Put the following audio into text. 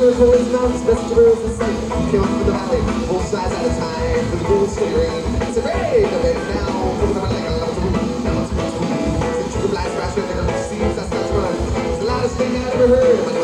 There's always mountains, vegetables in sight. Came up from the valley, both sides at a time. For the bulls to rain. It's a rain, the wind now. From the valley, now it's a boom, now it's a boom. The sugar blast faster than the seeds, that's not fun. It's the loudest thing I ever heard.